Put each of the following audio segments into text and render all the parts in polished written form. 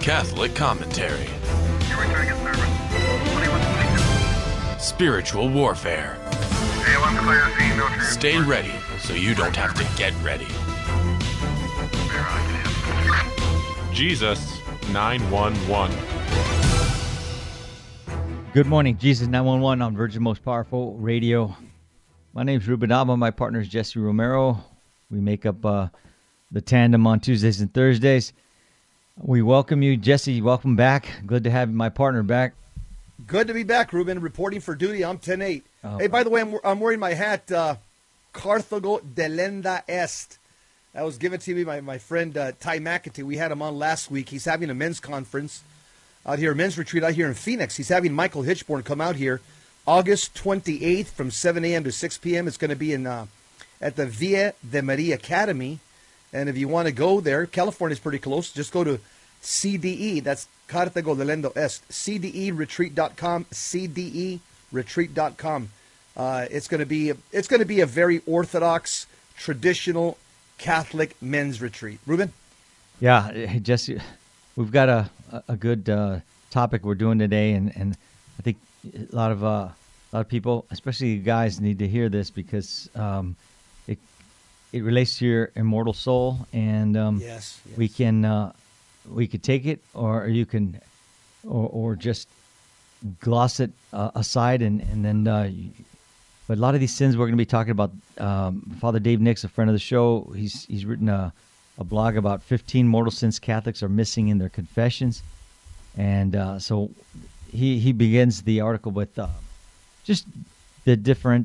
Catholic commentary. Spiritual warfare. Stay ready so you don't have to get ready. Jesus 911. Good morning, Jesus 911 on Virgin Most Powerful Radio. My name is Ruben Alba. My partner is Jesse Romero. We make up the tandem on Tuesdays and Thursdays. We welcome you, Jesse. Welcome back. Good to have my partner back. Good to be back, Ruben. Reporting for duty. I'm 10-8. Hey, by the way, I'm wearing my hat, Carthago delenda est. That was given to me by my friend Ty McAtee. We had him on last week. He's having a men's conference out here, a men's retreat out here in Phoenix. He's having Michael Hitchborn come out here August 28th from 7 a.m. to 6 p.m. It's going to be in at the Via de Maria Academy. And if you want to go there, California's pretty close. Just go to CDE. That's Carthago delenda est. CDEretreat.com. CDEretreat.com. It's going to be a very orthodox, traditional Catholic men's retreat. Ruben? Yeah, hey, Jesse, we've got a good topic we're doing today, and I think a lot of people, especially guys, need to hear this because it relates to your immortal soul, and yes. we could take it, or you can, or just gloss it aside, and then. But a lot of these sins we're going to be talking about. Father Dave Nix, a friend of the show, he's written a blog about 15 mortal sins Catholics are missing in their confessions, and so he begins the article with just the different.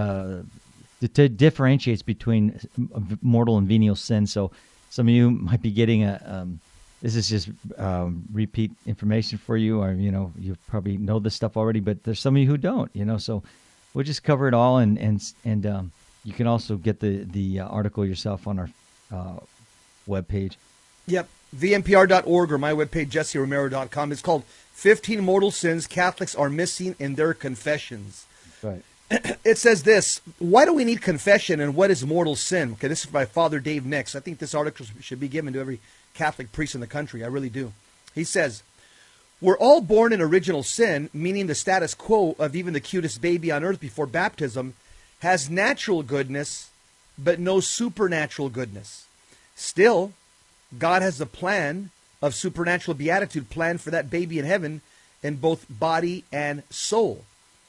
It differentiates between mortal and venial sin. So some of you might be getting this is just repeat information for you, or you probably know this stuff already, but there's some of you who don't. So we'll just cover it all, and you can also get the article yourself on our webpage. Yep, vmpr.org or my webpage, jesseromero.com. It's called 15 Mortal Sins Catholics Are Missing in Their Confessions. Right. It says this: why do we need confession, and what is mortal sin? Okay, this is by Father Dave Nix. I think this article should be given to every Catholic priest in the country. I really do. He says, we're all born in original sin, meaning the status quo of even the cutest baby on earth before baptism has natural goodness, but no supernatural goodness. Still, God has a plan of supernatural beatitude planned for that baby in heaven in both body and soul.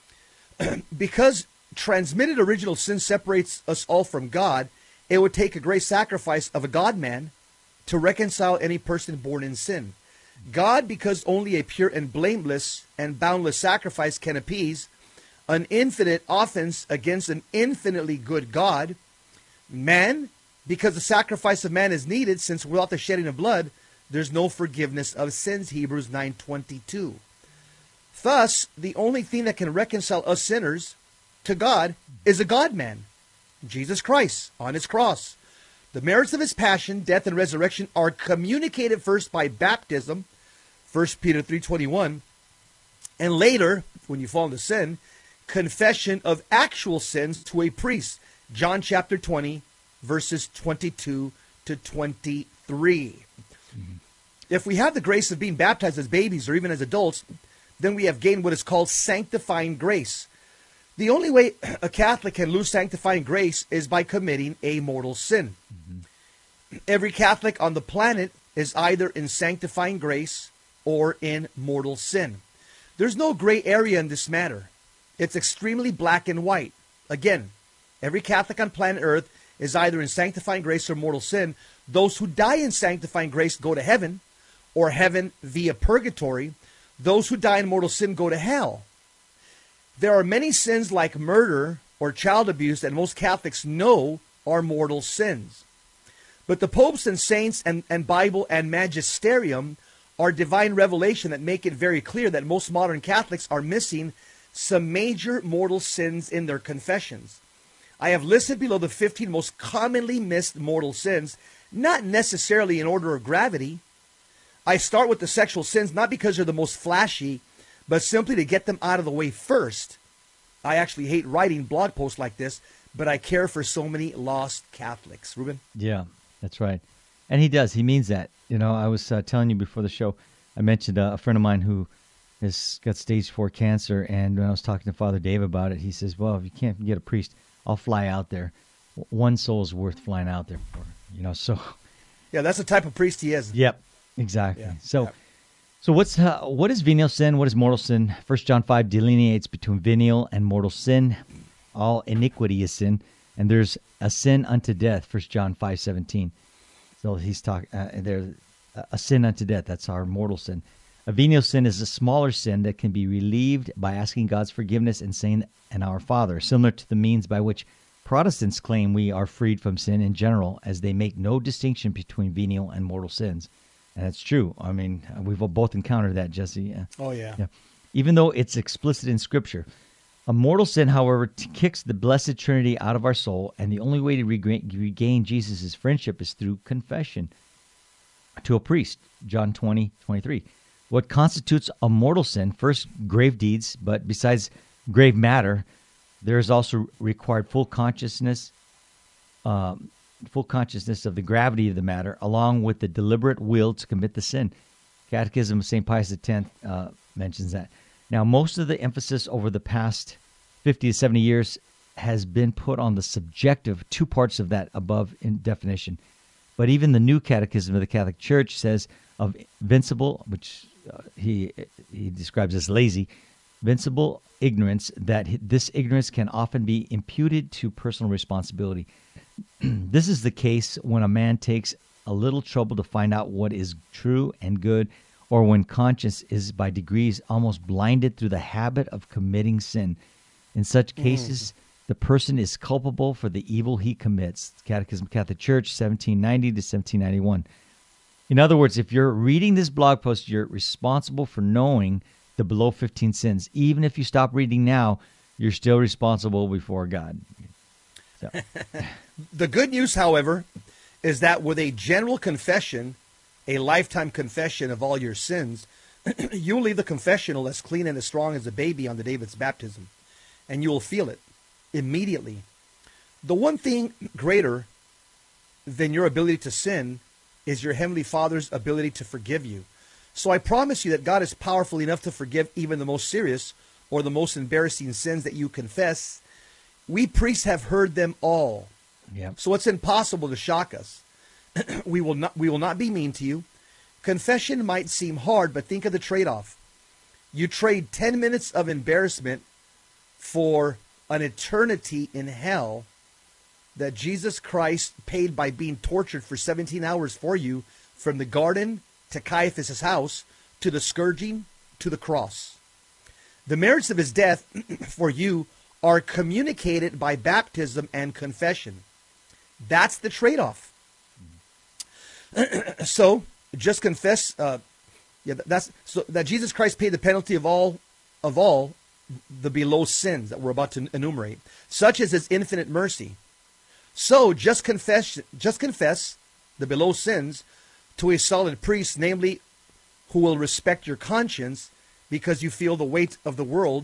Because transmitted original sin separates us all from God, it would take a great sacrifice of a God-man to reconcile any person born in sin. God, because only a pure and blameless and boundless sacrifice can appease an infinite offense against an infinitely good God. Man, because the sacrifice of man is needed, since without the shedding of blood, there's no forgiveness of sins, Hebrews 9:22. Thus, the only thing that can reconcile us sinners to God is a God-man, Jesus Christ, on his cross. The merits of his passion, death, and resurrection are communicated first by baptism, 1 Peter 3:21, and later, when you fall into sin, confession of actual sins to a priest, John chapter 20, verses 22 to 23. Mm-hmm. If we have the grace of being baptized as babies or even as adults, then we have gained what is called sanctifying grace. The only way a Catholic can lose sanctifying grace is by committing a mortal sin. Mm-hmm. Every Catholic on the planet is either in sanctifying grace or in mortal sin. There's no gray area in this matter. It's extremely black and white. Again, every Catholic on planet Earth is either in sanctifying grace or mortal sin. Those who die in sanctifying grace go to heaven, or heaven via purgatory. Those who die in mortal sin go to hell. There are many sins like murder or child abuse that most Catholics know are mortal sins. But the popes and saints and Bible and magisterium are divine revelation that make it very clear that most modern Catholics are missing some major mortal sins in their confessions. I have listed below the 15 most commonly missed mortal sins, not necessarily in order of gravity. I start with the sexual sins not because they're the most flashy, but simply to get them out of the way first. I actually hate writing blog posts like this, but I care for so many lost Catholics. Ruben? Yeah, that's right. And he does. He means that. You know, I was telling you before the show, I mentioned a friend of mine who has got stage 4 cancer, and when I was talking to Father Dave about it, he says, well, if you can't get a priest, I'll fly out there. One soul is worth flying out there for, so. Yeah, that's the type of priest he is. Yep, exactly. Yeah. So, Yep. so what is venial sin? What is mortal sin? 1 John 5 delineates between venial and mortal sin. All iniquity is sin, and there's a sin unto death, 1 John 5:17. So he's talking there's a sin unto death. That's our mortal sin. A venial sin is a smaller sin that can be relieved by asking God's forgiveness and saying an Our Father, similar to the means by which Protestants claim we are freed from sin in general, as they make no distinction between venial and mortal sins. And it's true. I mean, we've both encountered that, Jesse. Oh, yeah. Even though it's explicit in Scripture. A mortal sin, however, kicks the blessed Trinity out of our soul, and the only way to regain Jesus' friendship is through confession to a priest, John 20:23. What constitutes a mortal sin? First, grave deeds, but besides grave matter, there is also required full consciousness of the gravity of the matter, along with the deliberate will to commit the sin. Catechism of St. Pius X mentions that. Now, most of the emphasis over the past 50 to 70 years has been put on the subjective two parts of that above in definition. But even the new Catechism of the Catholic Church says of vincible, which he describes as lazy, vincible ignorance, that this ignorance can often be imputed to personal responsibility. This is the case when a man takes a little trouble to find out what is true and good, or when conscience is by degrees almost blinded through the habit of committing sin. In such cases, the person is culpable for the evil he commits. Catechism of the Catholic Church, 1790 to 1791. In other words, if you're reading this blog post, you're responsible for knowing the below 15 sins. Even if you stop reading now, you're still responsible before God. So. The good news, however, is that with a general confession, a lifetime confession of all your sins, you'll leave the confessional as clean and as strong as a baby on the day of its baptism, and you will feel it immediately. The one thing greater than your ability to sin is your Heavenly Father's ability to forgive you. So I promise you that God is powerful enough to forgive even the most serious or the most embarrassing sins that you confess. We priests have heard them all. Yeah. So it's impossible to shock us. We will not be mean to you. Confession might seem hard, but think of the trade-off. You trade 10 minutes of embarrassment for an eternity in hell that Jesus Christ paid by being tortured for 17 hours for you, from the garden to Caiaphas' house, to the scourging, to the cross. The merits of his death for you are communicated by baptism and confession. That's the trade-off. So just confess. That Jesus Christ paid the penalty of all the below sins that we're about to enumerate, such as his infinite mercy. So just confess the below sins to a solid priest, namely, who will respect your conscience, because you feel the weight of the world,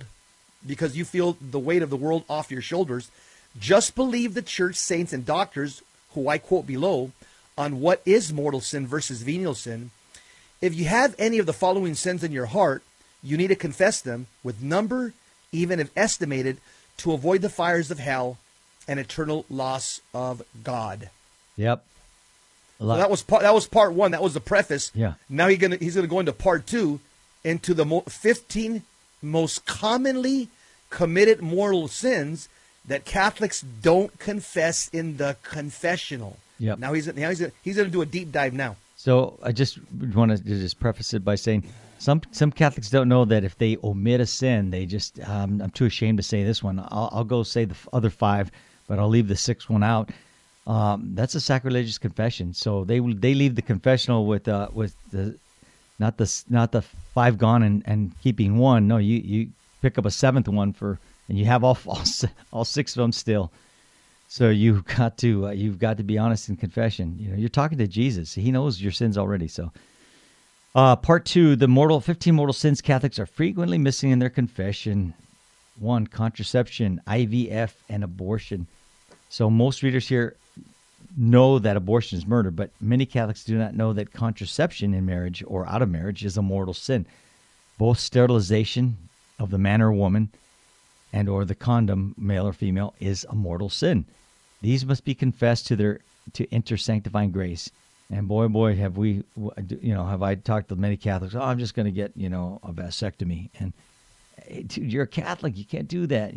off your shoulders. Just believe the church saints and doctors, who I quote below, on what is mortal sin versus venial sin. If you have any of the following sins in your heart, you need to confess them with number, even if estimated, to avoid the fires of hell and eternal loss of God. Yep. So that was part one. That was the preface. Yeah. Now he's gonna go into part two, into the 15 most commonly committed mortal sins that Catholics don't confess in the confessional. Yep. Now he's gonna do a deep dive now. So I just want to just preface it by saying some Catholics don't know that if they omit a sin, they just I'm too ashamed to say this one. I'll go say the other five, but I'll leave the sixth one out. That's a sacrilegious confession. So they leave the confessional with the not the five gone and keeping one. No, you pick up a seventh one and you have all six of them still. So you've got to be honest in confession. You're talking to Jesus. He knows your sins already. So, part two, the 15 mortal sins Catholics are frequently missing in their confession. 1, contraception, IVF, and abortion. So most readers here know that abortion is murder, but many Catholics do not know that contraception in marriage or out of marriage is a mortal sin. Both sterilization of the man or woman and or the condom, male or female, is a mortal sin. These must be confessed to enter sanctifying grace. And boy, have we, have I talked to many Catholics? Oh, I'm just going to get, a vasectomy. And hey, dude, you're a Catholic, you can't do that.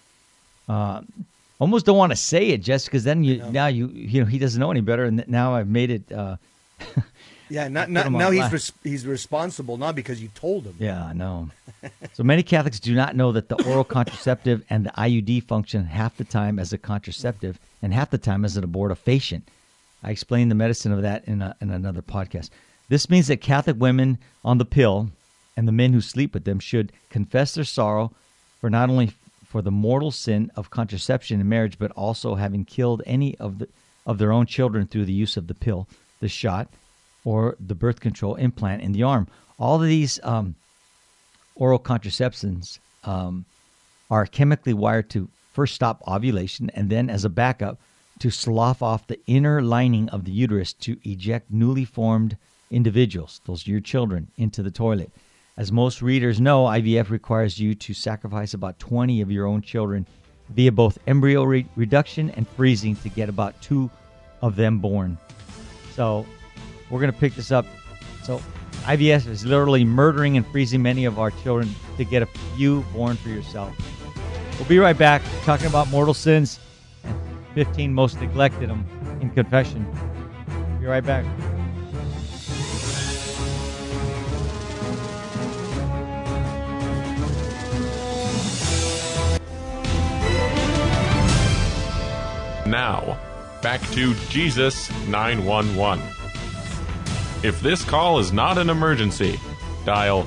Almost don't want to say it just because then now he doesn't know any better, and now I've made it. Yeah, now he's responsible, not because you told him. Yeah, I know. So many Catholics do not know that the oral contraceptive and the IUD function half the time as a contraceptive and half the time as an abortifacient. I explained the medicine of that in another podcast. This means that Catholic women on the pill and the men who sleep with them should confess their sorrow for not only for the mortal sin of contraception in marriage, but also having killed any of their own children through the use of the pill, the shot, or the birth control implant in the arm. All of these oral contraceptions are chemically wired to first stop ovulation and then, as a backup, to slough off the inner lining of the uterus to eject newly formed individuals, those are your children, into the toilet. As most readers know, IVF requires you to sacrifice about 20 of your own children via both embryo reduction and freezing to get about 2 of them born. So we're going to pick this up. So IVF is literally murdering and freezing many of our children to get a few born for yourself. We'll be right back talking about mortal sins and 15 most neglected them in confession. Be right back. Now, back to Jesus 911. If this call is not an emergency, dial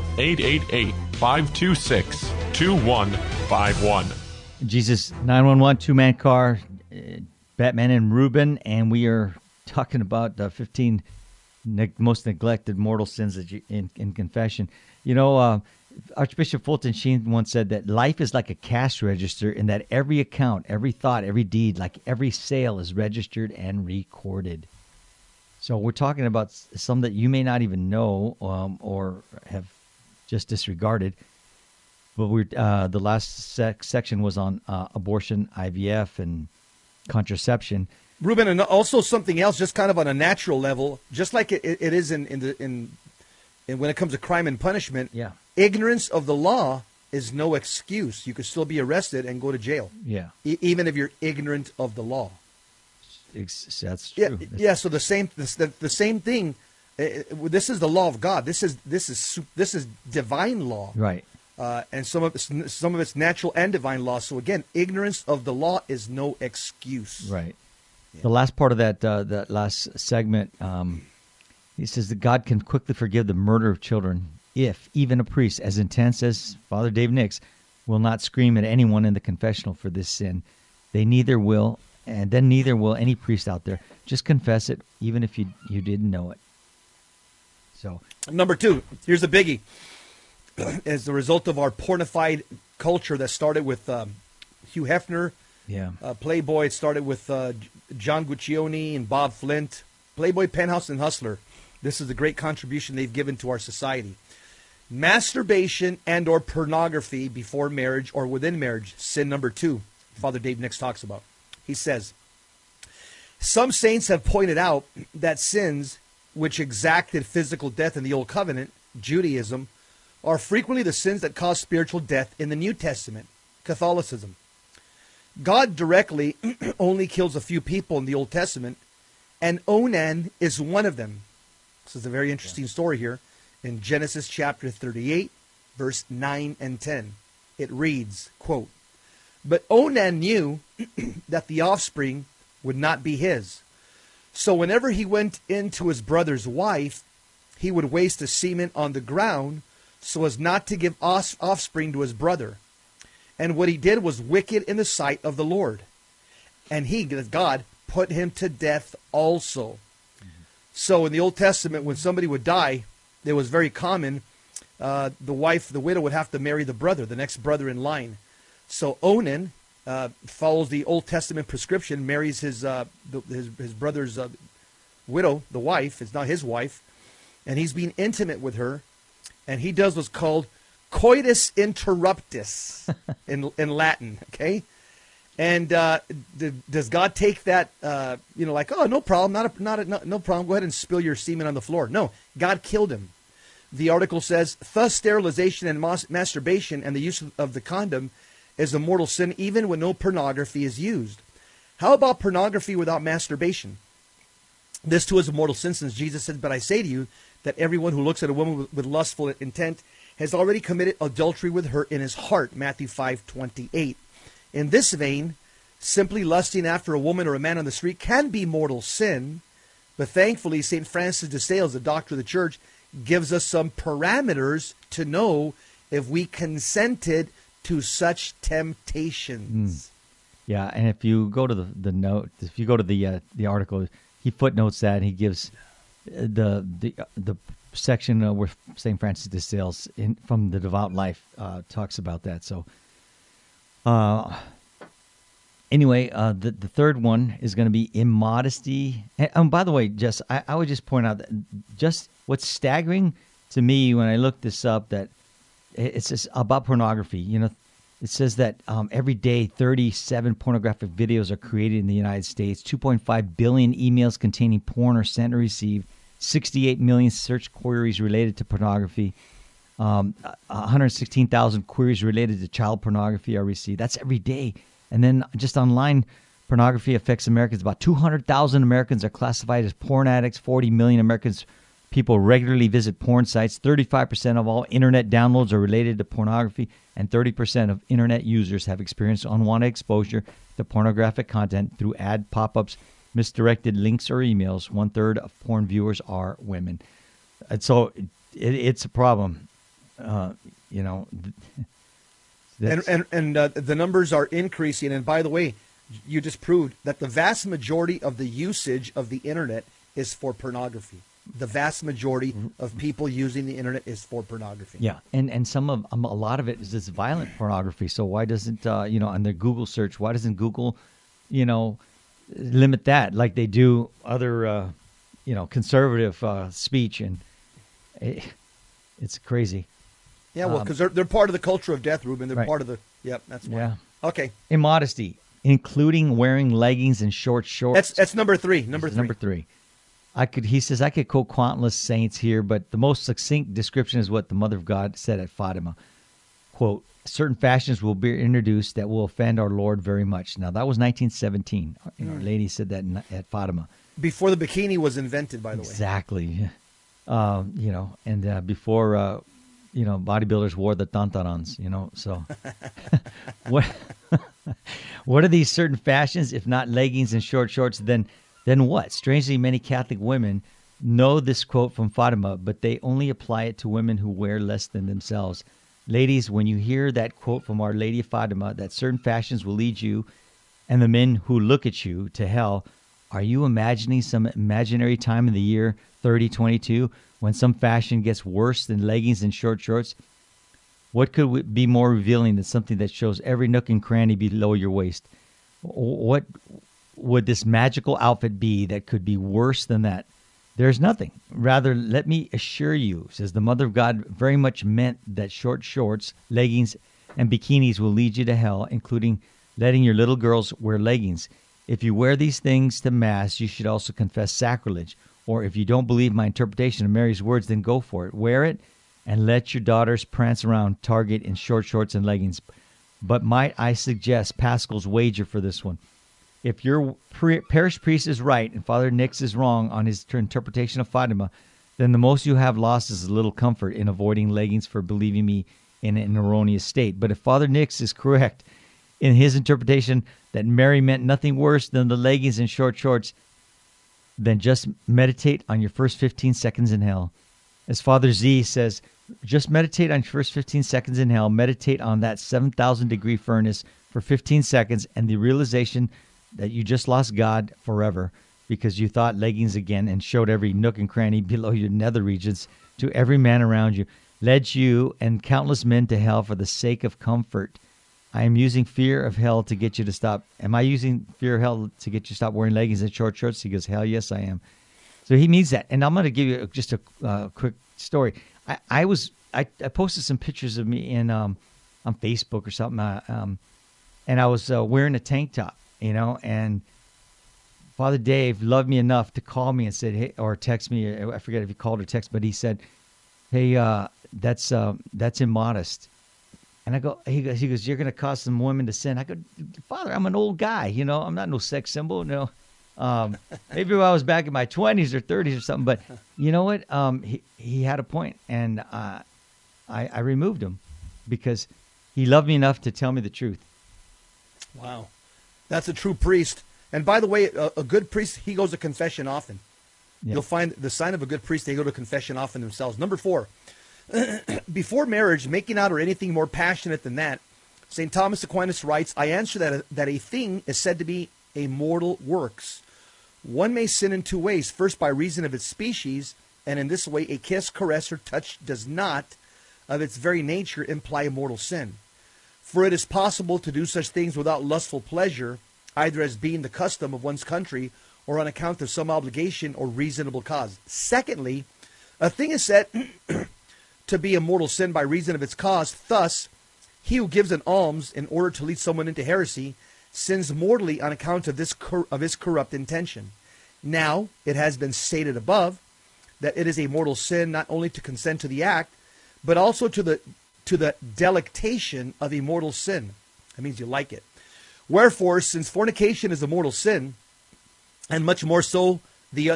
888-526-2151. Jesus 911, two-man car, Batman and Reuben, and we are talking about the 15 most neglected mortal sins that in confession. Archbishop Fulton Sheen once said that life is like a cash register in that every account, every thought, every deed, like every sale is registered and recorded. So we're talking about some that you may not even know or have just disregarded. But the last section was on abortion, IVF, and contraception. Reuben, and also something else, just kind of on a natural level, just like it is in when it comes to crime and punishment. Yeah. Ignorance of the law is no excuse. You could still be arrested and go to jail. Yeah. Even if you're ignorant of the law. That's true. Yeah. So the same thing. This is the law of God. This is divine law. Right. And some of it's natural and divine law. So again, ignorance of the law is no excuse. Right. Yeah. The last part of that last segment, he says that God can quickly forgive the murder of children if even a priest as intense as Father Dave Nix will not scream at anyone in the confessional for this sin. They neither will, and then neither will any priest out there. Just confess it, even if you didn't know it. So, number 2, here's a biggie. As the result of our pornified culture that started with Hugh Hefner, Playboy, it started with John Guccione and Bob Flint, Playboy, Penthouse, and Hustler. This is the great contribution they've given to our society. Masturbation and or pornography before marriage or within marriage, sin number 2, Father Dave Nix talks about. He says, some saints have pointed out that sins which exacted physical death in the Old Covenant, Judaism, are frequently the sins that cause spiritual death in the New Testament, Catholicism. God directly only kills a few people in the Old Testament, and Onan is one of them. This is a very interesting story here. In Genesis chapter 38, verse 9 and 10, it reads, quote, but Onan knew that the offspring would not be his. So whenever he went into his brother's wife, he would waste the semen on the ground so as not to give offspring to his brother. And what he did was wicked in the sight of the Lord. And God, put him to death also. So in the Old Testament, when somebody would die, it was very common, the widow would have to marry the brother, the next brother in line. So Onan follows the Old Testament prescription, marries his brother's widow, the wife. It's not his wife, and he's being intimate with her, and he does what's called coitus interruptus in Latin. Okay, and does God take that? Like, oh, no problem, no problem. Go ahead and spill your semen on the floor. No, God killed him. The article says, thus sterilization and masturbation and the use of the condom is a mortal sin even when no pornography is used. How about pornography without masturbation? This too is a mortal sin, since Jesus said, but I say to you that everyone who looks at a woman with lustful intent has already committed adultery with her in his heart, Matthew 5:28. In this vein, simply lusting after a woman or a man on the street can be mortal sin, but thankfully St. Francis de Sales, the doctor of the church, gives us some parameters to know if we consented to such temptations. Yeah, and if you go to the note, if you go to the article, he footnotes that, and he gives the section where St. Francis de Sales from the Devout Life talks about that. So anyway, the third one is going to be immodesty. And by the way, Jess, I would just point out that just what's staggering to me when I looked this up, that it's just about pornography. It says that every day 37 pornographic videos are created in the United States, 2.5 billion emails containing porn are sent or received, 68 million search queries related to pornography, 116,000 queries related to child pornography are received. That's every day. And then just online pornography affects Americans. About 200,000 Americans are classified as porn addicts. 40 million people regularly visit porn sites. 35% of all internet downloads are related to pornography, and 30% of internet users have experienced unwanted exposure to pornographic content through ad pop-ups, misdirected links, or emails. 1/3 of porn viewers are women. And so it's a problem. And the numbers are increasing. And by the way, you just proved that the vast majority of the usage of the internet is for pornography. The vast majority of people using the internet is for pornography. Yeah, and a lot of it is this violent pornography. So why doesn't on the Google search, why doesn't Google, limit that like they do other conservative speech? And it's crazy. Yeah, well, because they're part of the culture of death, Ruben. They're part of the. Yep, that's why. Yeah. Okay. Immodesty, including wearing leggings and short shorts. That's number three. Number three. He says I could quote countless saints here, but the most succinct description is what the Mother of God said at Fatima. Quote, certain fashions will be introduced that will offend our Lord very much. Now, that was 1917. Our Lady said that at Fatima. Before the bikini was invented, by the way. Exactly. Before, bodybuilders wore the tantarans, so. What are these certain fashions, if not leggings and short shorts, then what? Strangely, many Catholic women know this quote from Fatima, but they only apply it to women who wear less than themselves. Ladies, when you hear that quote from Our Lady of Fatima, that certain fashions will lead you and the men who look at you to hell, are you imagining some imaginary time in the year 3022 when some fashion gets worse than leggings and short shorts? What could be more revealing than something that shows every nook and cranny below your waist? What would this magical outfit be that could be worse than that? There's nothing. Rather, let me assure you, says the Mother of God, very much meant that short shorts, leggings, and bikinis will lead you to hell, including letting your little girls wear leggings. If you wear these things to Mass, you should also confess sacrilege. Or if you don't believe my interpretation of Mary's words, then go for it. Wear it and let your daughters prance around Target in short shorts and leggings. But might I suggest Pascal's wager for this one? If your parish priest is right and Father Nix is wrong on his interpretation of Fatima, then the most you have lost is a little comfort in avoiding leggings for believing me in an erroneous state. But if Father Nix is correct in his interpretation that Mary meant nothing worse than the leggings and short shorts, then just meditate on your first 15 seconds in hell. As Father Z says, just meditate on your first 15 seconds in hell. Meditate on that 7,000-degree furnace for 15 seconds and the realization that you just lost God forever because you thought leggings again and showed every nook and cranny below your nether regions to every man around you, led you and countless men to hell for the sake of comfort. I am using fear of hell to get you to stop. Am I using fear of hell to get you to stop wearing leggings and short shorts? He goes, hell yes, I am. So he means that. And I'm going to give you just a quick story. I posted some pictures of me on Facebook or something, and I was wearing a tank top, and Father Dave loved me enough to call me and said, hey, or text me. I forget if he called or text, but he said, hey, that's immodest. And I go, he goes, you're going to cause some women to sin. I go, Father, I'm an old guy, I'm not no sex symbol, no. Maybe when I was back in my 20s or 30s or something, but you know what? He had a point, and I removed him because he loved me enough to tell me the truth. Wow. That's a true priest. And by the way, a good priest, he goes to confession often. Yeah. You'll find the sign of a good priest, they go to confession often themselves. Number 4, before marriage, making out or anything more passionate than that, St. Thomas Aquinas writes, I answer that a thing is said to be a mortal works. One may sin in 2 ways. First, by reason of its species, and in this way a kiss, caress, or touch does not, of its very nature, imply a mortal sin. For it is possible to do such things without lustful pleasure, either as being the custom of one's country or on account of some obligation or reasonable cause. Secondly, a thing is said to be a mortal sin by reason of its cause. Thus, he who gives an alms in order to lead someone into heresy sins mortally on account of his corrupt intention. Now, it has been stated above that it is a mortal sin not only to consent to the act, but also to the delectation of a mortal sin. That means you like it. Wherefore, since fornication is a mortal sin, and much more so the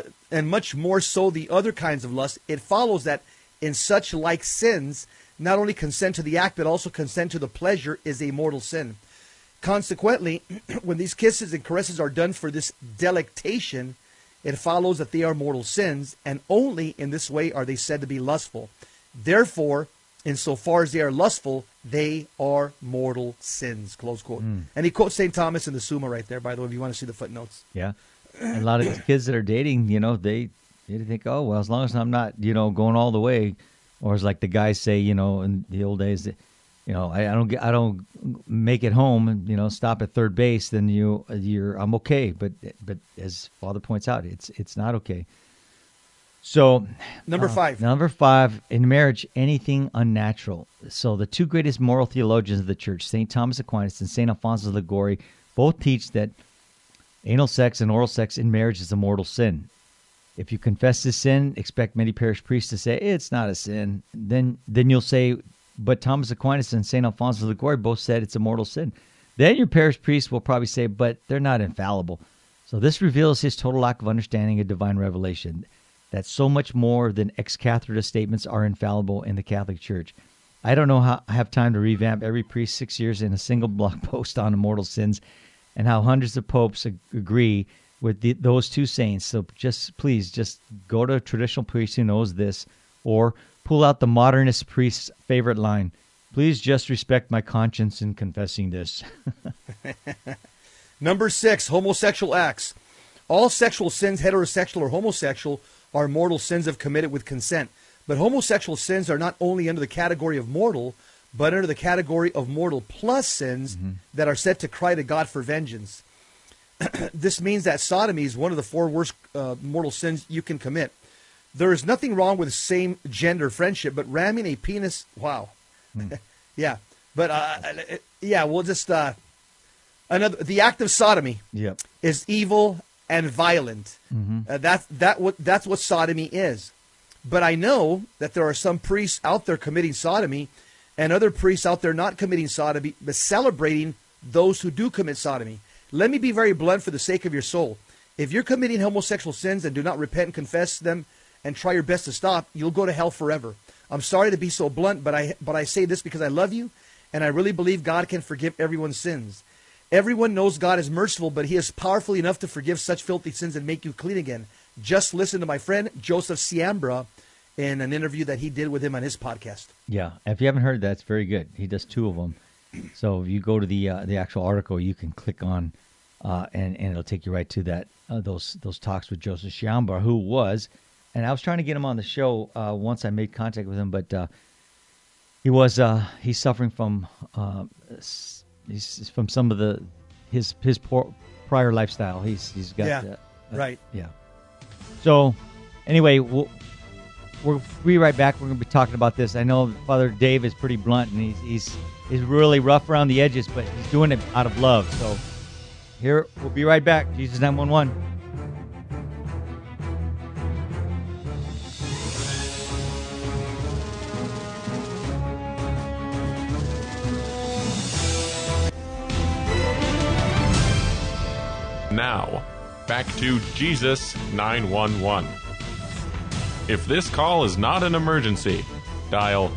other kinds of lust, it follows that in such like sins, not only consent to the act, but also consent to the pleasure is a mortal sin. Consequently, when these kisses and caresses are done for this delectation, it follows that they are mortal sins, and only in this way are they said to be lustful. Therefore, insofar as they are lustful, they are mortal sins, close quote. And he quotes St. Thomas in the Summa right there, by the way, if you want to see the footnotes. Yeah. And a lot of kids that are dating, they think, oh, well, as long as I'm not, going all the way, or as like the guys say, in the old days, I don't make it home and stop at third base, then I'm okay. But as Father points out, it's not okay. So number 5. Number 5, in marriage, anything unnatural. So the 2 greatest moral theologians of the Church, St. Thomas Aquinas and St. Alphonsus Liguori, both teach that anal sex and oral sex in marriage is a mortal sin. If you confess this sin, expect many parish priests to say it's not a sin. Then you'll say, but Thomas Aquinas and St. Alphonsus Liguori both said it's a mortal sin. Then your parish priest will probably say, but they're not infallible. So this reveals his total lack of understanding of divine revelation, that so much more than ex cathedra statements are infallible in the Catholic Church. I don't know how I have time to revamp every priest 6 years in a single blog post on immortal sins, and how hundreds of popes agree with those 2 saints. So please go to a traditional priest who knows this, or pull out the modernist priest's favorite line. Please just respect my conscience in confessing this. Number 6, homosexual acts. All sexual sins, heterosexual or homosexual, are mortal sins if committed with consent. But homosexual sins are not only under the category of mortal, but under the category of mortal plus sins that are set to cry to God for vengeance. This means that sodomy is one of the 4 worst mortal sins you can commit. There is nothing wrong with same-gender friendship, but ramming a penis, wow. Yeah. But, we'll just, the act of sodomy is evil and violent. That's what sodomy is. But I know that there are some priests out there committing sodomy and other priests out there not committing sodomy, but celebrating those who do commit sodomy. Let me be very blunt for the sake of your soul. If you're committing homosexual sins and do not repent and confess them and try your best to stop, you'll go to hell forever. I'm sorry to be so blunt, but I say this because I love you, and I really believe God can forgive everyone's sins. Everyone knows God is merciful, but he is powerful enough to forgive such filthy sins and make you clean again. Just listen to my friend Joseph Siambra in an interview that he did with him on his podcast. Yeah, if you haven't heard that, it's very good. He does 2 of them. So if you go to the actual article, you can click on, and it'll take you right to that those talks with Joseph Siambra, who was, and I was trying to get him on the show once I made contact with him, but he's suffering from he's from some of his prior lifestyle. He's got Yeah, right. Yeah. So anyway, we'll be right back. We're going to be talking about this. I know Father Dave is pretty blunt, and he's really rough around the edges, but he's doing it out of love. So here, we'll be right back. Jesus 911. Now, back to Jesus 911. If this call is not an emergency, dial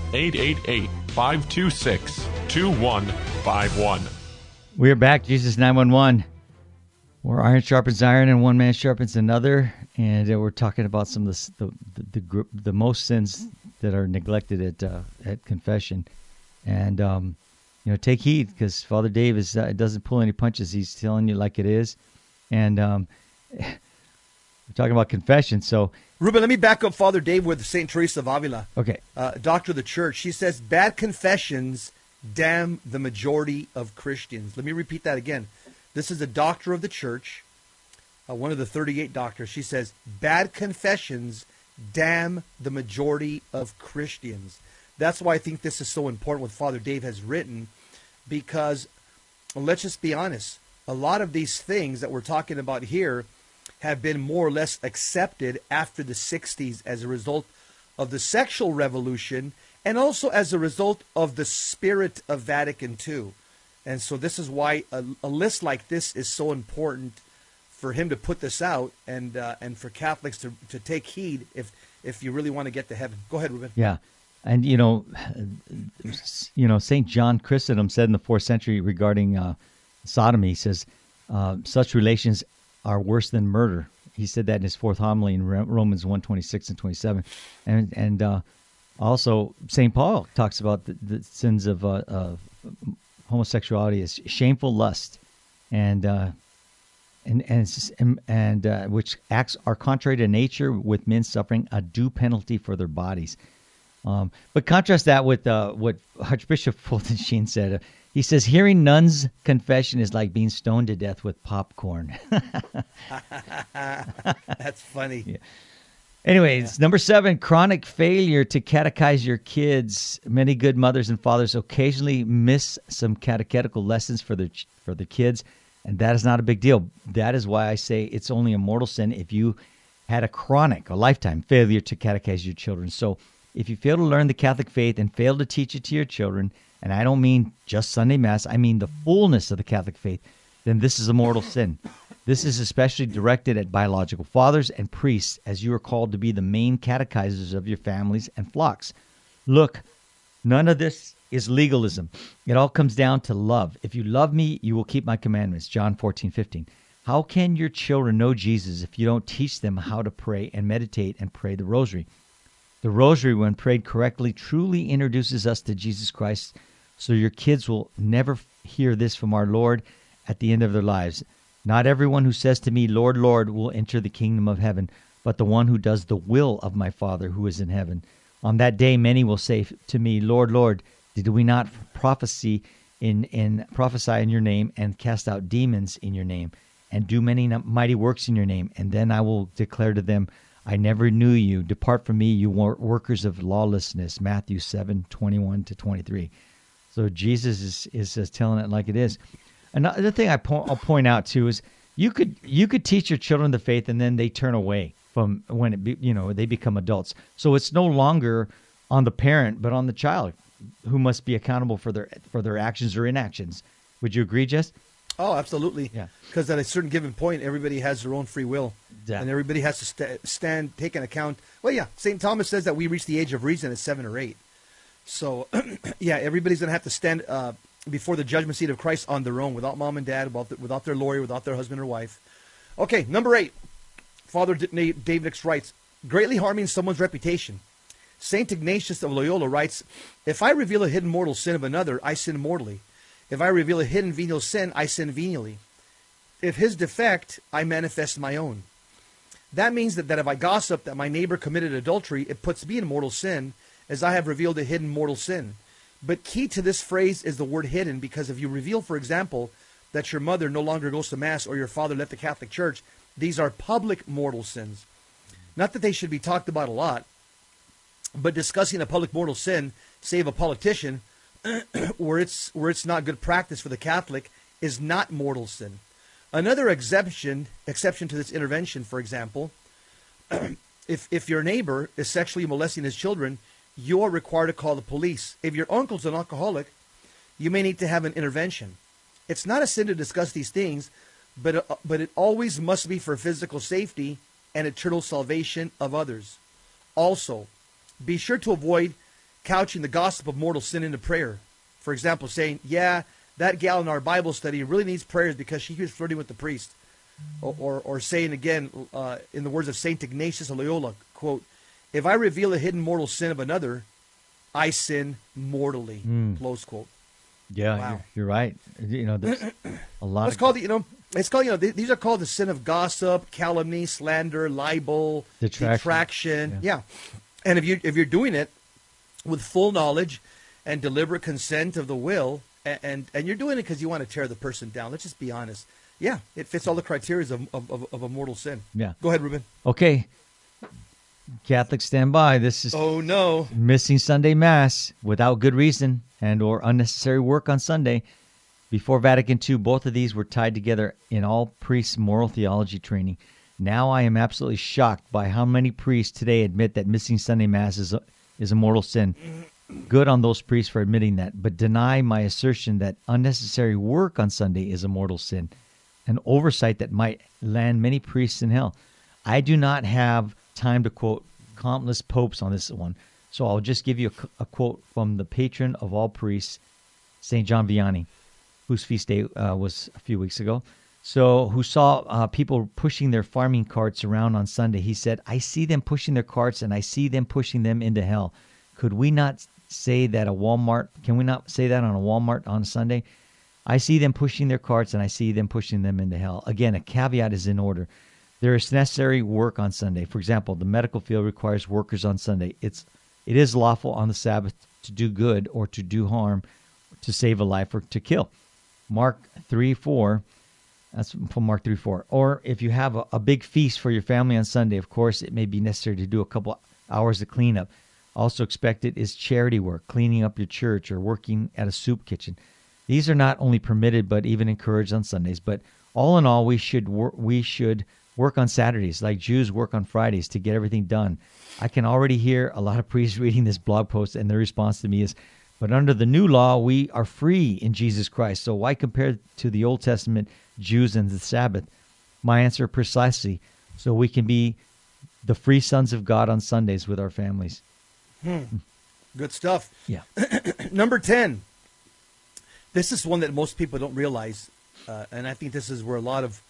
888-526-2151. We're back. Jesus 911. Where iron sharpens iron and one man sharpens another. And we're talking about some of the most sins that are neglected at confession. And, take heed, because Father Dave doesn't pull any punches. He's telling you like it is. And we're talking about confession. So, Ruben, let me back up Father Dave with St. Teresa of Avila, okay, doctor of the church. She says, bad confessions damn the majority of Christians. Let me repeat that again. This is a doctor of the church, one of the 38 doctors. She says, bad confessions damn the majority of Christians. That's why I think this is so important what Father Dave has written, because let's just be honest. A lot of these things that we're talking about here have been more or less accepted after the 60s as a result of the sexual revolution and also as a result of the spirit of Vatican II. And so this is why a list like this is so important for him to put this out and for Catholics to take heed if you really want to get to heaven. Go ahead, Ruben. Yeah. And, St. John Chrysostom said in the 4th century regarding sodomy, he says, such relations are worse than murder. He said that in his 4th homily in Romans 1:26 and 27. And also St. Paul talks about the sins of homosexuality as shameful lust and which acts are contrary to nature, with men suffering a due penalty for their bodies. But contrast that with what Archbishop Fulton Sheen said. He says, hearing nuns' confession is like being stoned to death with popcorn. That's funny. Yeah. Anyways, number 7, chronic failure to catechize your kids. Many good mothers and fathers occasionally miss some catechetical lessons for their kids, and that is not a big deal. That is why I say it's only a mortal sin if you had a lifetime failure to catechize your children. So if you fail to learn the Catholic faith and fail to teach it to your children, and I don't mean just Sunday Mass, I mean the fullness of the Catholic faith, then this is a mortal sin. This is especially directed at biological fathers and priests, as you are called to be the main catechizers of your families and flocks. Look, none of this is legalism. It all comes down to love. If you love me, you will keep my commandments, John 14:15. How can your children know Jesus if you don't teach them how to pray and meditate and pray the rosary? The rosary, when prayed correctly, truly introduces us to Jesus Christ, so your kids will never hear this from our Lord at the end of their lives. Not everyone who says to me, Lord, Lord, will enter the kingdom of heaven, but the one who does the will of my Father who is in heaven. On that day, many will say to me, Lord, Lord, did we not prophesy in your name and cast out demons in your name and do many mighty works in your name? And then I will declare to them, I never knew you. Depart from me, you workers of lawlessness. Matthew 7:21-23. So Jesus is telling it like it is. Another thing I'll point out too is you could teach your children the faith and then they turn away from when they become adults. So it's no longer on the parent but on the child, who must be accountable for their actions or inactions. Would you agree, Jess? Oh, absolutely. Yeah. Because at a certain given point, everybody has their own free will, Yeah. and everybody has to take an account. Well, yeah, St. Thomas says that we reach the age of reason at 7 or 8. So, yeah, everybody's going to have to stand before the judgment seat of Christ on their own, without mom and dad, without their lawyer, without their husband or wife. Okay, number 8. Father Dave Nix writes, greatly harming someone's reputation. St. Ignatius of Loyola writes, if I reveal a hidden mortal sin of another, I sin mortally. If I reveal a hidden venial sin, I sin venially. If his defect, I manifest my own. That means that if I gossip that my neighbor committed adultery, it puts me in mortal sin, as I have revealed a hidden mortal sin. But key to this phrase is the word hidden, because if you reveal, for example, that your mother no longer goes to Mass or your father left the Catholic Church, these are public mortal sins. Not that they should be talked about a lot, but discussing a public mortal sin, say of a politician, where it's not good practice for the Catholic, is not mortal sin. Another exception to this intervention, for example, if your neighbor is sexually molesting his children, you are required to call the police. If your uncle's an alcoholic, you may need to have an intervention. It's not a sin to discuss these things, but it always must be for physical safety and eternal salvation of others. Also, be sure to avoid couching the gossip of mortal sin into prayer. For example, saying, yeah, that gal in our Bible study really needs prayers because she was flirting with the priest. Or saying again, in the words of St. Ignatius of Loyola, quote, if I reveal a hidden mortal sin of another, I sin mortally, close quote. Yeah, Wow. you're right. There's a lot It's called, these are called the sin of gossip, calumny, slander, libel, detraction. Yeah. And if you're doing it with full knowledge and deliberate consent of the will, and you're doing it because you want to tear the person down, let's just be honest. Yeah, it fits all the criteria of a mortal sin. Yeah. Go ahead, Ruben. Okay. Catholics, stand by. This is Oh, no. missing Sunday Mass without good reason and or unnecessary work on Sunday. Before Vatican II, both of these were tied together in all priests' moral theology training. Now I am absolutely shocked by how many priests today admit that missing Sunday Mass is a mortal sin. Good on those priests for admitting that, but deny my assertion that unnecessary work on Sunday is a mortal sin, an oversight that might land many priests in hell. I do not have time to quote countless popes on this one, so I'll just give you a quote from the patron of all priests, St. John Vianney, whose feast day was a few weeks ago. So, who saw people pushing their farming carts around on Sunday. He said, I see them pushing their carts and I see them pushing them into hell. Could we not say that can we not say that on a Walmart on Sunday? I see them pushing their carts and I see them pushing them into hell. Again, a caveat is in order. There is necessary work on Sunday. For example, the medical field requires workers on Sunday. It is lawful on the Sabbath to do good or to do harm, to save a life or to kill. Mark 3:4. That's from Mark 3:4. Or if you have a big feast for your family on Sunday, of course, it may be necessary to do a couple hours of cleanup. Also expected is charity work, cleaning up your church or working at a soup kitchen. These are not only permitted but even encouraged on Sundays. But all in all, we should work on Saturdays like Jews work on Fridays to get everything done. I can already hear a lot of priests reading this blog post, and their response to me is, but under the new law, we are free in Jesus Christ. So why compare to the Old Testament Jews and the Sabbath? My answer precisely, so we can be the free sons of God on Sundays with our families. Good stuff. Yeah. Number 10. This is one that most people don't realize, and I think this is where a lot of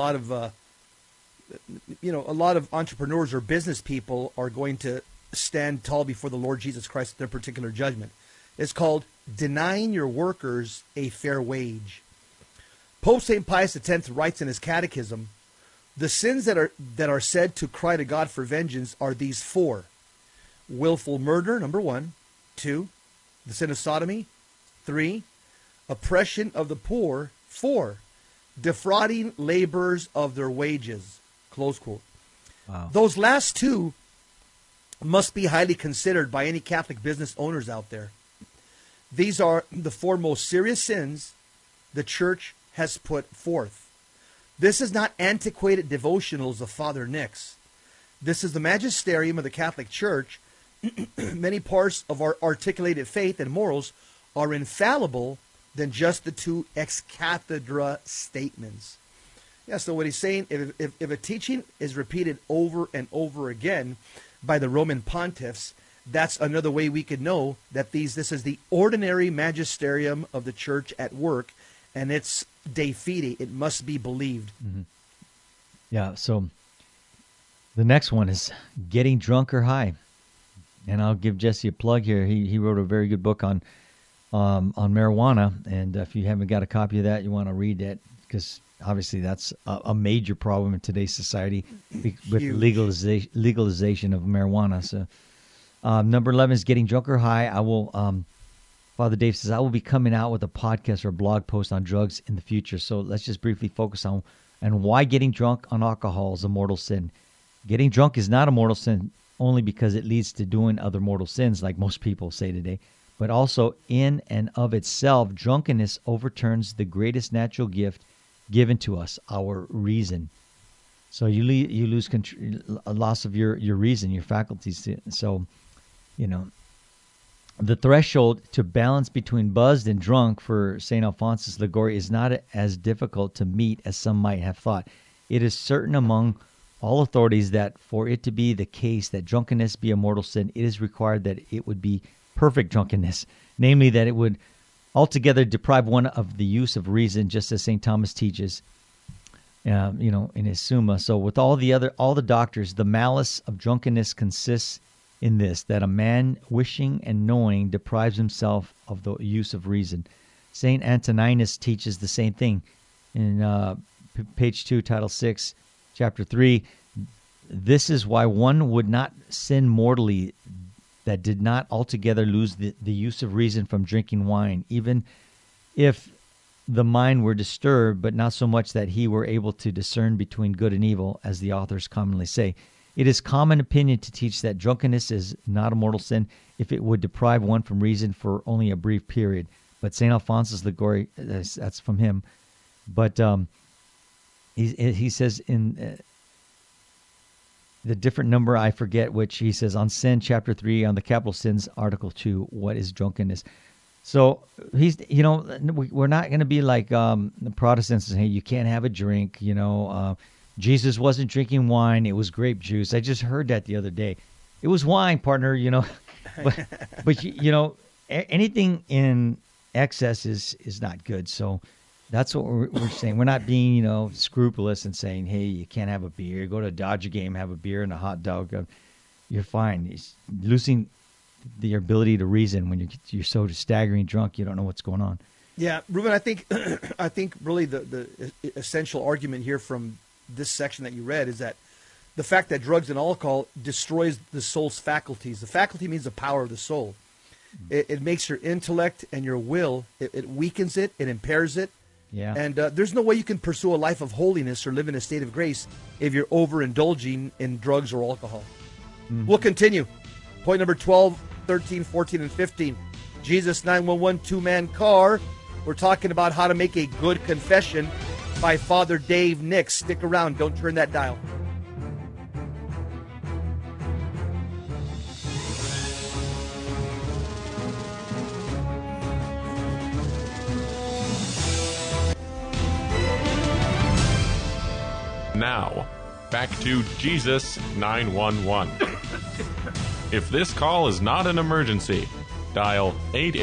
entrepreneurs or business people are going to stand tall before the Lord Jesus Christ at their particular judgment. It's called denying your workers a fair wage. Pope St. Pius X writes in his catechism, the sins that are said to cry to God for vengeance are these 4. Willful murder, number 1. 2, the sin of sodomy. 3, oppression of the poor. 4, defrauding laborers of their wages. Close quote. Wow. Those last 2 must be highly considered by any Catholic business owners out there. These are the 4 most serious sins the Church has put forth. This is not antiquated devotionals of Father Nix. This is the magisterium of the Catholic Church. Many parts of our articulated faith and morals are infallible than just the 2 ex cathedra statements. Yeah, so what he's saying, if a teaching is repeated over and over again by the Roman pontiffs, that's another way we could know that this is the ordinary magisterium of the Church at work, and it's de fide. It must be believed. Mm-hmm. Yeah, so the next one is getting drunk or high. And I'll give Jesse a plug here. He wrote a very good book on marijuana, and if you haven't got a copy of that, you want to read that, because obviously that's a major problem in today's society with legalization of marijuana. So number 11 is getting drunk or high. I will Father Dave says, I will be coming out with a podcast or blog post on drugs in the future. So let's just briefly focus on and why getting drunk on alcohol is a mortal sin. Getting drunk is not a mortal sin only because it leads to doing other mortal sins, like most people say today. But also in and of itself, drunkenness overturns the greatest natural gift given to us, our reason. So you lose a loss of your reason, your faculties. So, the threshold to balance between buzzed and drunk for St. Alphonsus Liguori is not as difficult to meet as some might have thought. It is certain among all authorities that for it to be the case that drunkenness be a mortal sin, it is required that it would be perfect drunkenness, namely that it would altogether deprive one of the use of reason, just as St. Thomas teaches, in his Summa. So with all the doctors, the malice of drunkenness consists in this, that a man wishing and knowing deprives himself of the use of reason. St. Antoninus teaches the same thing in page 2, title 6, chapter 3. This is why one would not sin mortally that did not altogether lose the use of reason from drinking wine, even if the mind were disturbed, but not so much that he were able to discern between good and evil, as the authors commonly say. It is common opinion to teach that drunkenness is not a mortal sin if it would deprive one from reason for only a brief period. But St. Alphonsus Liguori, that's from him. But he says in the different number, I forget which, he says on sin, chapter 3, on the capital sins, article 2, what is drunkenness? So he's, we're not going to be like the Protestants and say, hey, you can't have a drink, Jesus wasn't drinking wine, it was grape juice. I just heard that the other day. It was wine, partner, but anything in excess is not good. So that's what we're saying. We're not being, scrupulous and saying, hey, you can't have a beer. Go to a Dodger game, have a beer and a hot dog. You're fine. It's losing the ability to reason when you're so staggering drunk, you don't know what's going on. Yeah, Ruben, I think really the essential argument here from this section that you read is that the fact that drugs and alcohol destroys the soul's faculties. The faculty means the power of the soul. It makes your intellect and your will, it weakens it, it impairs it. Yeah. And there's no way you can pursue a life of holiness or live in a state of grace if you're overindulging in drugs or alcohol. Mm-hmm. We'll continue. Point number 12, 13, 14, and 15. Jesus 911 two-man car. We're talking about how to make a good confession by Father Dave Nix. Stick around. Don't turn that dial. Now, back to Jesus 911. If this call is not an emergency, dial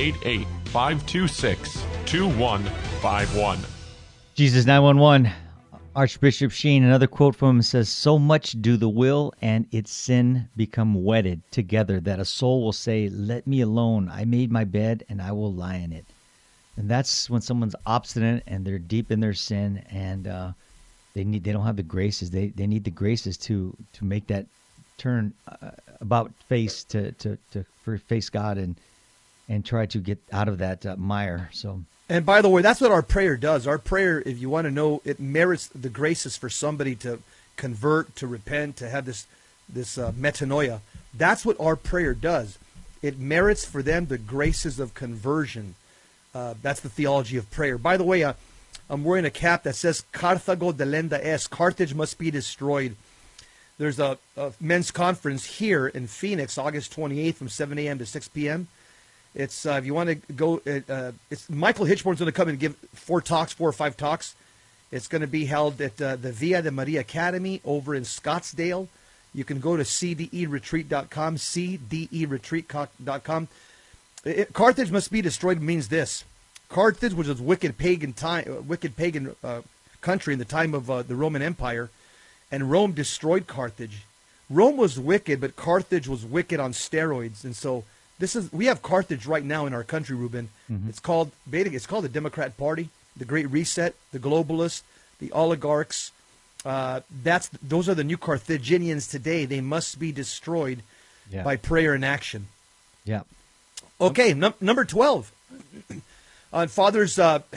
888-526-2151. Jesus 911, Archbishop Sheen, another quote from him says, so much do the will and its sin become wedded together that a soul will say, let me alone. I made my bed and I will lie in it. And that's when someone's obstinate and they're deep in their sin and they don't have the graces. They need the graces to make that turn about face to face God and try to get out of that mire. So. And by the way, that's what our prayer does. Our prayer, if you want to know, it merits the graces for somebody to convert, to repent, to have this metanoia. That's what our prayer does. It merits for them the graces of conversion. That's the theology of prayer. By the way, I'm wearing a cap that says Carthago delenda est. Carthage must be destroyed. There's a men's conference here in Phoenix, August 28th from 7 a.m. to 6 p.m. It's if you want to go, it's Michael Hitchborn's going to come and give 4 or 5 talks. It's going to be held at the Via de Maria Academy over in Scottsdale. You can go to cderetreat.com, cderetreat.com. Carthage must be destroyed means this. Carthage was a wicked pagan country in the time of the Roman Empire, and Rome destroyed Carthage. Rome was wicked, but Carthage was wicked on steroids, and so we have Carthage right now in our country, Ruben. Mm-hmm. It's called the Democrat Party, the Great Reset, the globalists, the oligarchs. Those are the new Carthaginians today. They must be destroyed by prayer and action. Yeah. Okay, number 12. On Father's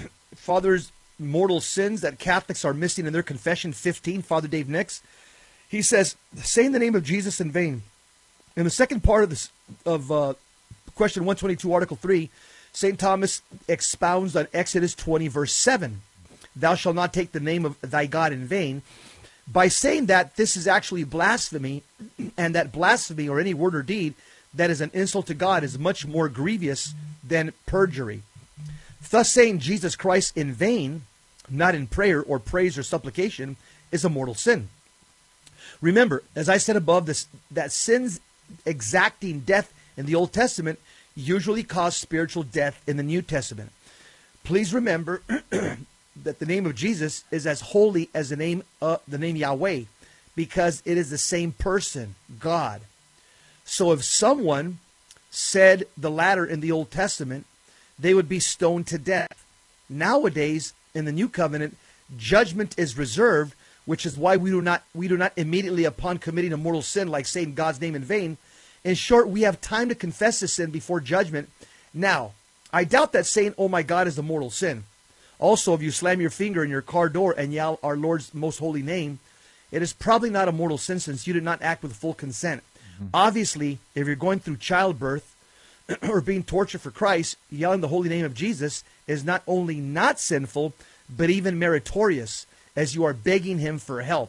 mortal sins that Catholics are missing in their confession 15, Father Dave Nix, he says, saying the name of Jesus in vain. In the second part of this of question 122, Article 3, St. Thomas expounds on Exodus 20, verse 7. Thou shalt not take the name of thy God in vain, by saying that this is actually blasphemy, and that blasphemy or any word or deed that is an insult to God is much more grievous than perjury. Thus saying Jesus Christ in vain, not in prayer or praise or supplication, is a mortal sin. Remember, as I said above, that sins exacting death in the Old Testament usually cause spiritual death in the New Testament. Please remember that the name of Jesus is as holy as the name Yahweh, because it is the same person, God. So if someone said the latter in the Old Testament, they would be stoned to death. Nowadays, in the New Covenant, judgment is reserved, which is why we do not immediately upon committing a mortal sin like saying God's name in vain. In short, we have time to confess the sin before judgment. Now, I doubt that saying, oh my God, is a mortal sin. Also, if you slam your finger in your car door and yell our Lord's most holy name, it is probably not a mortal sin since you did not act with full consent. Mm-hmm. Obviously, if you're going through childbirth or being tortured for Christ, yelling the holy name of Jesus is not only not sinful, but even meritorious, as you are begging him for help.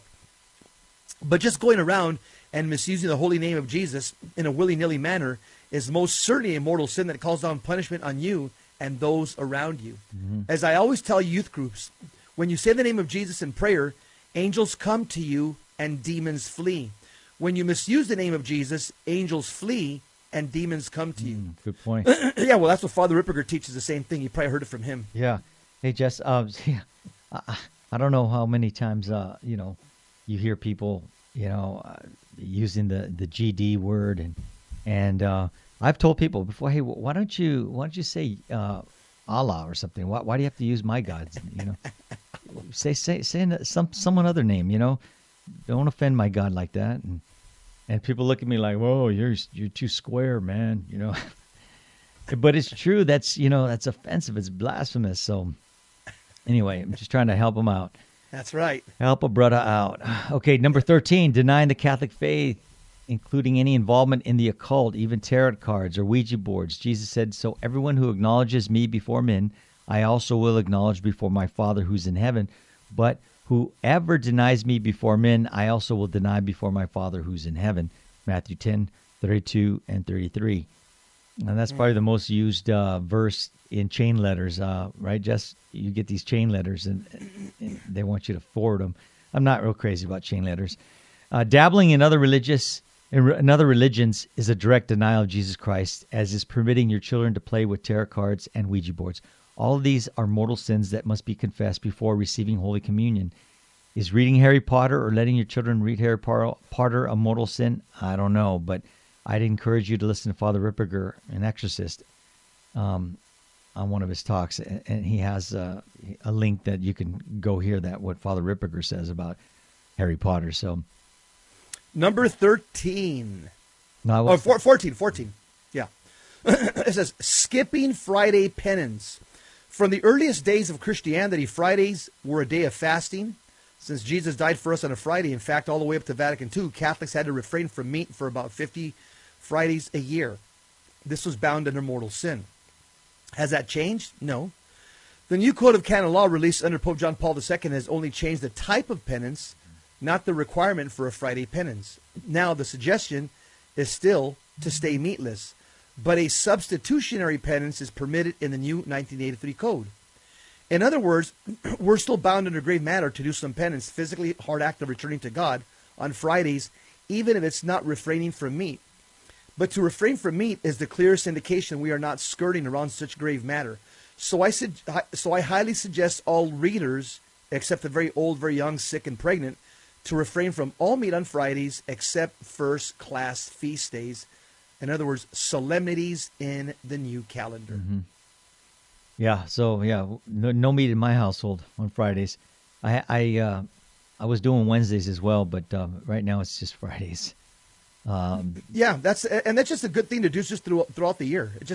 But just going around and misusing the holy name of Jesus in a willy-nilly manner is most certainly a mortal sin that calls down punishment on you and those around you. Mm-hmm. As I always tell youth groups, when you say the name of Jesus in prayer, angels come to you and demons flee. When you misuse the name of Jesus, angels flee and demons come to you. Good point. Yeah, well, that's what Father Ripperger teaches, the same thing. You probably heard it from him. Yeah. Hey, Jess, yeah, I don't know how many times, you hear people, using the GD word, and I've told people before, hey, why don't you say Allah or something? Why do you have to use my gods? Say someone other name. Don't offend my God like that. And people look at me like, whoa, you're too square, man. But it's true. That's offensive. It's blasphemous. So anyway, I'm just trying to help them out. That's right. Help a brother out. Okay, number 13, denying the Catholic faith, including any involvement in the occult, even tarot cards or Ouija boards. Jesus said, so everyone who acknowledges me before men, I also will acknowledge before my Father who's in heaven. But whoever denies me before men, I also will deny before my Father who's in heaven. Matthew 10:32 and 33. And that's probably the most used verse in chain letters, right, Jess? You get these chain letters, and they want you to forward them. I'm not real crazy about chain letters. Dabbling in other religions is a direct denial of Jesus Christ, as is permitting your children to play with tarot cards and Ouija boards. All of these are mortal sins that must be confessed before receiving Holy Communion. Is reading Harry Potter or letting your children read Harry Potter a mortal sin? I don't know, but I'd encourage you to listen to Father Ripperger, an exorcist, on one of his talks, and he has a link that you can go hear what Father Ripperger says about Harry Potter. So, number 13. No, 14. Yeah. It says, skipping Friday penance. From the earliest days of Christianity, Fridays were a day of fasting. Since Jesus died for us on a Friday, in fact, all the way up to Vatican II, Catholics had to refrain from meat for about 50 Fridays a year. This was bound under mortal sin. Has that changed? No. The new Code of Canon Law released under Pope John Paul II has only changed the type of penance, not the requirement for a Friday penance. Now, the suggestion is still to stay meatless, but a substitutionary penance is permitted in the new 1983 Code. In other words, we're still bound under grave matter to do some penance, physically hard act of returning to God on Fridays, even if it's not refraining from meat. But to refrain from meat is the clearest indication we are not skirting around such grave matter. So I highly suggest all readers, except the very old, very young, sick, and pregnant, to refrain from all meat on Fridays except first-class feast days. In other words, solemnities in the new calendar. Mm-hmm. Yeah, so no meat in my household on Fridays. I was doing Wednesdays as well, but right now it's just Fridays. That's just a good thing to do just throughout the year.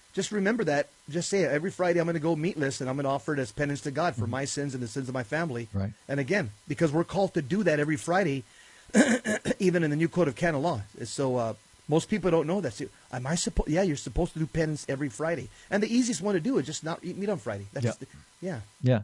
just remember that. Just say it. Every Friday I'm going to go meatless, and I'm going to offer it as penance to God for my sins and the sins of my family. Right. And again, because we're called to do that every Friday, even in the new code of canon law. So most people don't know that. So, am I supposed? Yeah, you're supposed to do penance every Friday. And the easiest one to do is just not eat meat on Friday. That's Yeah.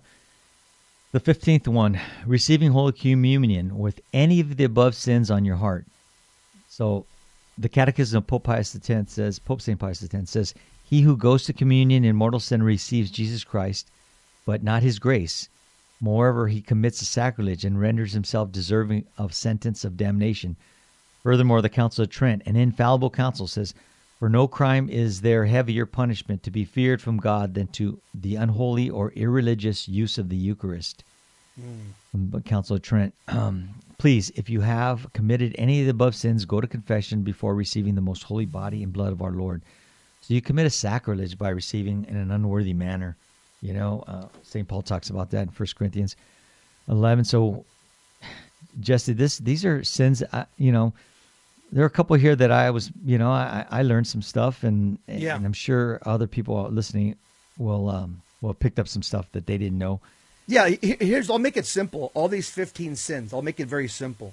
The 15th one, receiving Holy Communion with any of the above sins on your heart. So the Catechism of Pope St. Pius X says, he who goes to communion in mortal sin receives Jesus Christ, but not his grace. Moreover, he commits a sacrilege and renders himself deserving of sentence of damnation. Furthermore, the Council of Trent, an infallible council, says, for no crime is there heavier punishment to be feared from God than to the unholy or irreligious use of the Eucharist. From Council of Trent. Please, if you have committed any of the above sins, go to confession before receiving the most holy body and blood of our Lord. So you commit a sacrilege by receiving in an unworthy manner. You know, St. Paul talks about that in 1 Corinthians 11. So, Jesse, these are sins, there are a couple here that I was, I learned some stuff, and I'm sure other people listening will have picked up some stuff that they didn't know. Yeah, I'll make it simple. All these 15 sins, I'll make it very simple.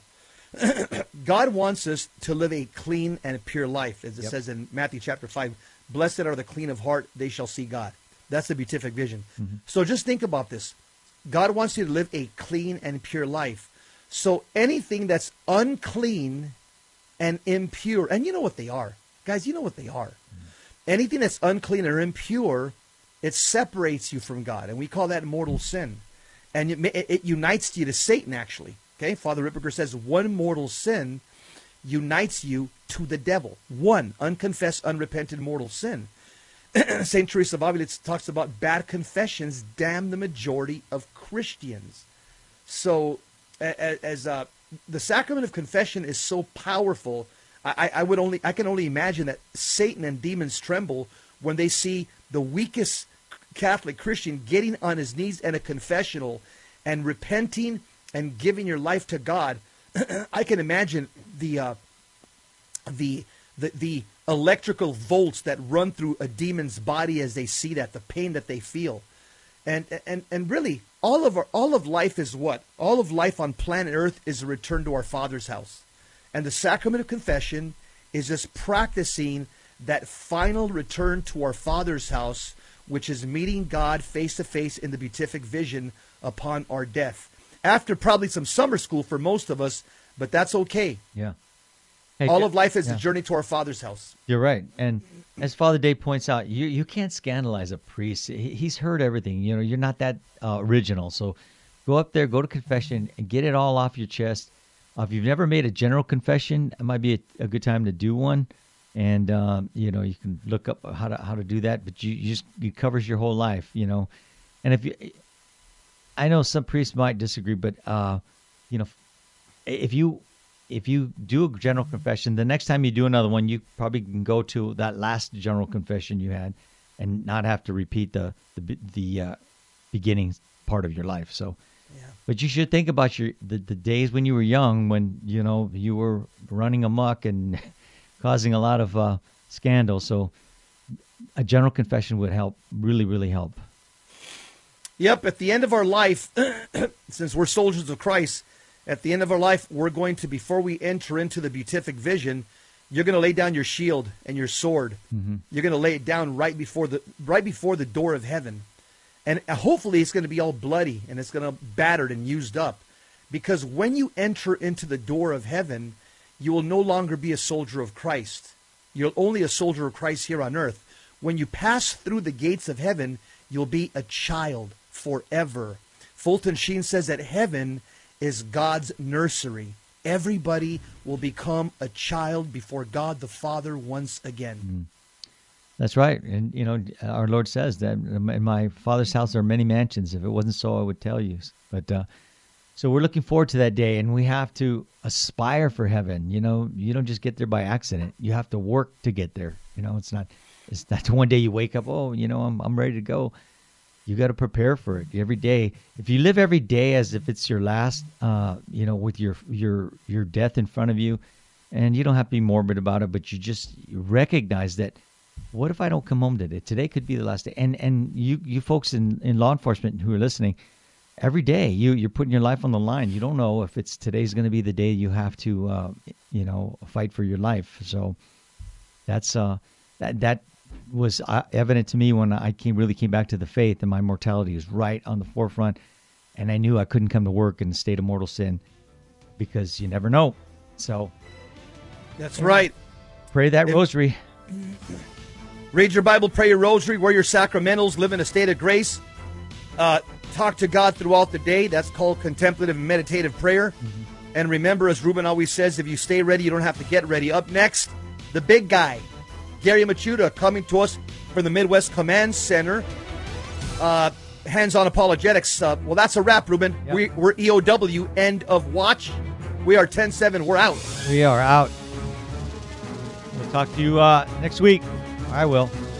God wants us to live a clean and pure life. As it says in Matthew chapter 5, blessed are the clean of heart, they shall see God. That's the beatific vision. Mm-hmm. So just think about this. God wants you to live a clean and pure life. So anything that's unclean and impure, and you know what they are. Guys, you know what they are. Mm-hmm. Anything that's unclean or impure, it separates you from God. And we call that mortal sin. And it unites you to Satan, actually. Okay, Father Ripperger says one mortal sin unites you to the devil. One unconfessed, unrepented mortal sin. St. Teresa of Avila talks about bad confessions damn the majority of Christians. So, as the sacrament of confession is so powerful, I can only imagine that Satan and demons tremble when they see the weakest Catholic Christian getting on his knees in a confessional and repenting and giving your life to God. I can imagine the electrical volts that run through a demon's body as they see that, the pain that they feel. And really, all of life is what? All of life on planet Earth is a return to our Father's house. And the sacrament of confession is just practicing that final return to our Father's house, which is meeting God face to face in the beatific vision upon our death. After probably some summer school for most of us, but that's okay. Yeah. Hey, all of life is the journey to our Father's house. You're right. And as Father Dave points out, you can't scandalize a priest. He's heard everything. You're not that original. So go up there, go to confession, and get it all off your chest. If you've never made a general confession, it might be a good time to do one. And you can look up how to do that. But it covers your whole life. And I know some priests might disagree, but if you do a general confession, the next time you do another one, you probably can go to that last general confession you had, and not have to repeat the beginning part of your life. So, but you should think about the days when you were young, when you were running amok and causing a lot of scandal. So, a general confession would help, really, really help. Yep, at the end of our life, since we're soldiers of Christ, at the end of our life, we're going to, before we enter into the beatific vision, you're going to lay down your shield and your sword. Mm-hmm. You're going to lay it down right before the door of heaven. And hopefully it's going to be all bloody and it's going to be battered and used up. Because when you enter into the door of heaven, you will no longer be a soldier of Christ. You're only a soldier of Christ here on earth. When you pass through the gates of heaven, you'll be a child forever. Fulton Sheen says that heaven is God's nursery. Everybody will become a child before God the Father once again. That's right. And, our Lord says that in my Father's house are many mansions. If it wasn't so, I would tell you. But so we're looking forward to that day, and we have to aspire for heaven. You don't just get there by accident. You have to work to get there. It's not one day you wake up, I'm ready to go. You got to prepare for it every day. If you live every day as if it's your last, with your death in front of you, and you don't have to be morbid about it, but you recognize that what if I don't come home today? Today could be the last day. And you folks in law enforcement who are listening, every day you're putting your life on the line. You don't know if today's going to be the day you have to, fight for your life. So that's that was evident to me when I really came back to the faith, and my mortality was right on the forefront. And I knew I couldn't come to work in a state of mortal sin because you never know. So that's right. Pray that rosary. Read your Bible, pray your rosary, wear your sacramentals, live in a state of grace. Talk to God throughout the day. That's called contemplative and meditative prayer. Mm-hmm. And remember, as Ruben always says, if you stay ready, you don't have to get ready. Up next, the big guy, Gary Machuda, coming to us from the Midwest Command Center. Hands-on apologetics. Well, that's a wrap, Ruben. Yep. We're EOW, end of watch. We are 10-7. We're out. We are out. We'll talk to you next week. I will.